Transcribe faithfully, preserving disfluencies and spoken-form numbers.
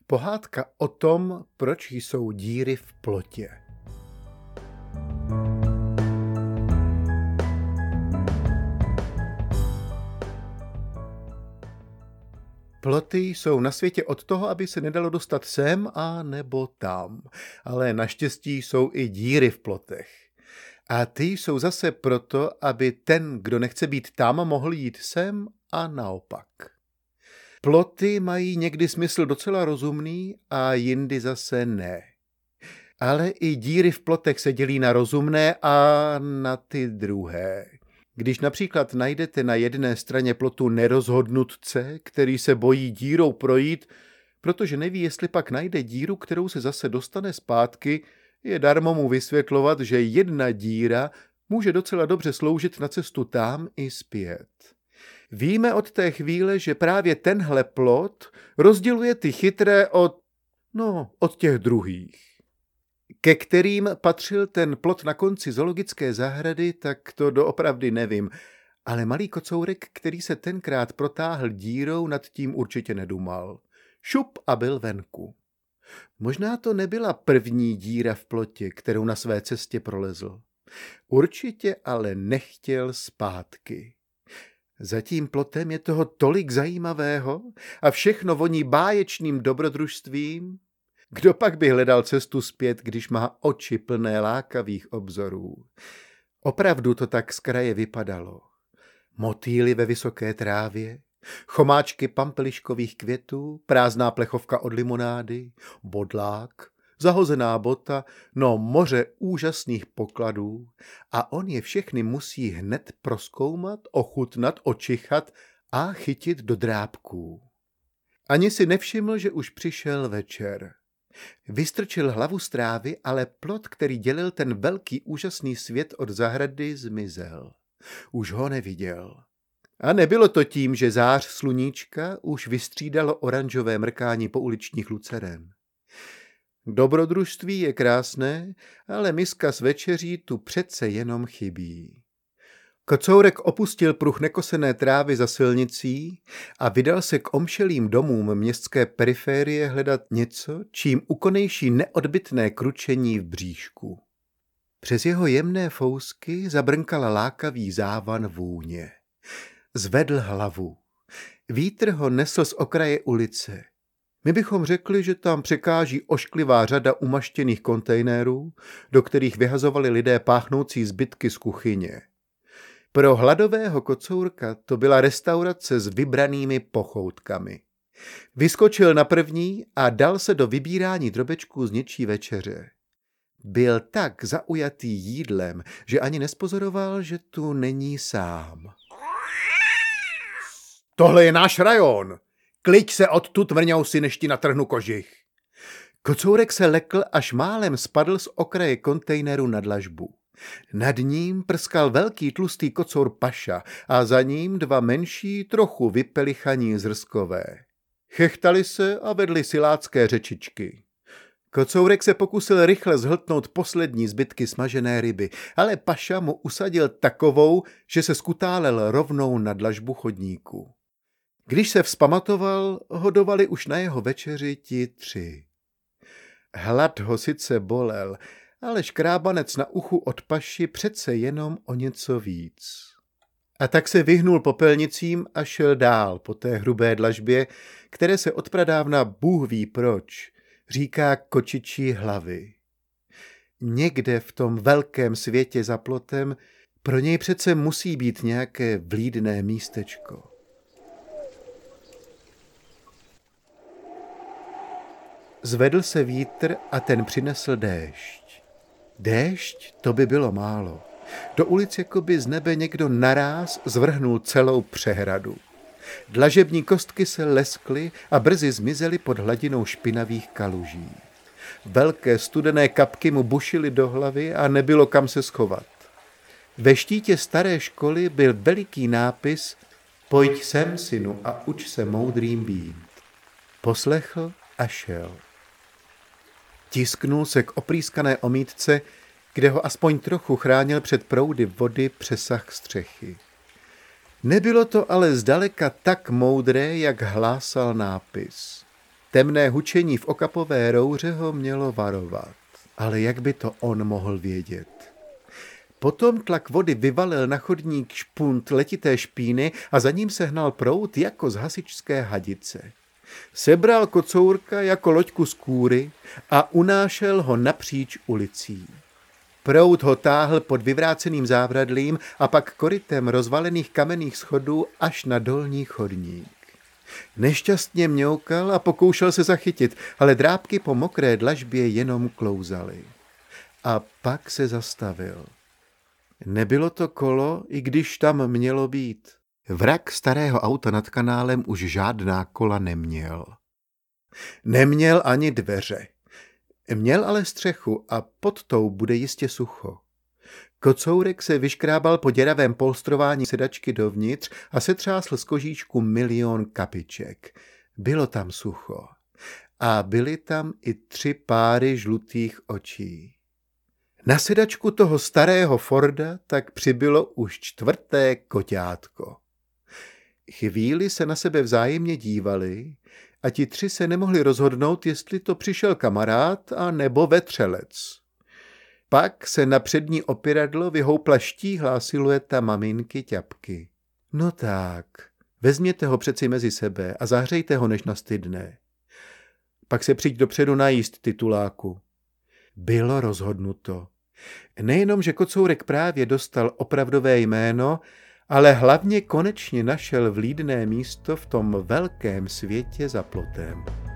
Pohádka o tom, proč jsou díry v plotě. Ploty jsou na světě od toho, aby se nedalo dostat sem a nebo tam. Ale naštěstí jsou i díry v plotech. A ty jsou zase proto, aby ten, kdo nechce být tam, mohl jít sem a naopak. Ploty mají někdy smysl docela rozumný a jindy zase ne. Ale i díry v plotech se dělí na rozumné a na ty druhé. Když například najdete na jedné straně plotu nerozhodnutce, který se bojí dírou projít, protože neví, jestli pak najde díru, kterou se zase dostane zpátky, je darmo mu vysvětlovat, že jedna díra může docela dobře sloužit na cestu tam i zpět. Víme od té chvíle, že právě tenhle plot rozděluje ty chytré od, no, od těch druhých. Ke kterým patřil ten plot na konci zoologické zahrady, tak to doopravdy nevím, ale malý kocourek, který se tenkrát protáhl dírou, nad tím určitě nedumal. Šup a byl venku. Možná to nebyla první díra v plotě, kterou na své cestě prolezl. Určitě ale nechtěl zpátky. Za tím plotem je toho tolik zajímavého a všechno voní báječným dobrodružstvím. Kdo pak by hledal cestu zpět, když má oči plné lákavých obzorů? Opravdu to tak z kraje vypadalo. Motýly ve vysoké trávě, chomáčky pampeliškových květů, prázdná plechovka od limonády, bodlák, zahozená bota, no moře úžasných pokladů a on je všechny musí hned prozkoumat, ochutnat, očichat a chytit do drápků. Ani si nevšiml, že už přišel večer. Vystrčil hlavu z trávy, ale plot, který dělil ten velký úžasný svět od zahrady, zmizel. Už ho neviděl. A nebylo to tím, že zář sluníčka už vystřídalo oranžové mrkání pouličních luceren. Dobrodružství je krásné, ale miska s večeří tu přece jenom chybí. Kocourek opustil pruh nekosené trávy za silnicí a vydal se k omšelým domům městské periférie hledat něco, čím ukonejší neodbytné kručení v bříšku. Přes jeho jemné fousky zabrnkala lákavý závan vůně. Zvedl hlavu. Vítr ho nesl z okraje ulice. My bychom řekli, že tam překáží ošklivá řada umaštěných kontejnerů, do kterých vyhazovali lidé páchnoucí zbytky z kuchyně. Pro hladového kocourka to byla restaurace s vybranými pochoutkami. Vyskočil na první a dal se do vybírání drobečků z něčí večeře. Byl tak zaujatý jídlem, že ani nespozoroval, že tu není sám. Tohle je náš rajon. Kliď se odtud, vrňousi, než ti natrhnu kožich. Kocourek se lekl, až málem spadl z okraje kontejneru na dlažbu. Nad ním prskal velký tlustý kocour Paša a za ním dva menší, trochu vypelichaní zrskové. Chechtali se a vedli silácké řečičky. Kocourek se pokusil rychle zhltnout poslední zbytky smažené ryby, ale Paša mu usadil takovou, že se skutálel rovnou na dlažbu chodníku. Když se vzpamatoval, hodovali už na jeho večeři ti tři. Hlad ho sice bolel, ale škrábanec na uchu od Paši přece jenom o něco víc. A tak se vyhnul popelnicím a šel dál po té hrubé dlažbě, které se odpradávna Bůh ví proč říká kočičí hlavy. Někde v tom velkém světě za plotem pro něj přece musí být nějaké vlídné místečko. Zvedl se vítr a ten přinesl déšť. Déšť, to by bylo málo. Do ulic jakoby z nebe někdo naráz zvrhnul celou přehradu. Dlažební kostky se leskly a brzy zmizely pod hladinou špinavých kaluží. Velké studené kapky mu bušily do hlavy a nebylo kam se schovat. Ve štítě staré školy byl veliký nápis Pojď sem, synu, a uč se moudrým být. Poslechl a šel. Tisknul se k oprýskané omítce, kde ho aspoň trochu chránil před proudy vody přesah střechy. Nebylo to ale zdaleka tak moudré, jak hlásal nápis. Temné hučení v okapové rouře ho mělo varovat. Ale jak by to on mohl vědět? Potom tlak vody vyvalil na chodník špunt letité špíny a za ním sehnal proud jako z hasičské hadice. Sebral kocourka jako loďku z kůry a unášel ho napříč ulicí. Proud ho táhl pod vyvráceným závradlím a pak korytem rozvalených kamenných schodů až na dolní chodník. Nešťastně mňoukal a pokoušel se zachytit, ale drápky po mokré dlažbě jenom klouzaly. A pak se zastavil. Nebylo to kolo, i když tam mělo být. Vrak starého auta nad kanálem už žádná kola neměl. Neměl ani dveře. Měl ale střechu a pod tou bude jistě sucho. Kocourek se vyškrábal po děravém polstrování sedačky dovnitř a setřásl z kožíčku milion kapiček. Bylo tam sucho. A byly tam i tři páry žlutých očí. Na sedačku toho starého Forda tak přibylo už čtvrté koťátko. Chvíli se na sebe vzájemně dívali a ti tři se nemohli rozhodnout, jestli to přišel kamarád a nebo vetřelec. Pak se na přední opěradlo vyhoupla štíhlá silueta maminky Ťapky. No tak, vezměte ho přeci mezi sebe a zahřejte ho, než nastydne. Pak se přijď dopředu najíst, tituláku. Bylo rozhodnuto. Nejenom, že Kocourek právě dostal opravdové jméno, ale hlavně konečně našel vlídné místo v tom velkém světě za plotem.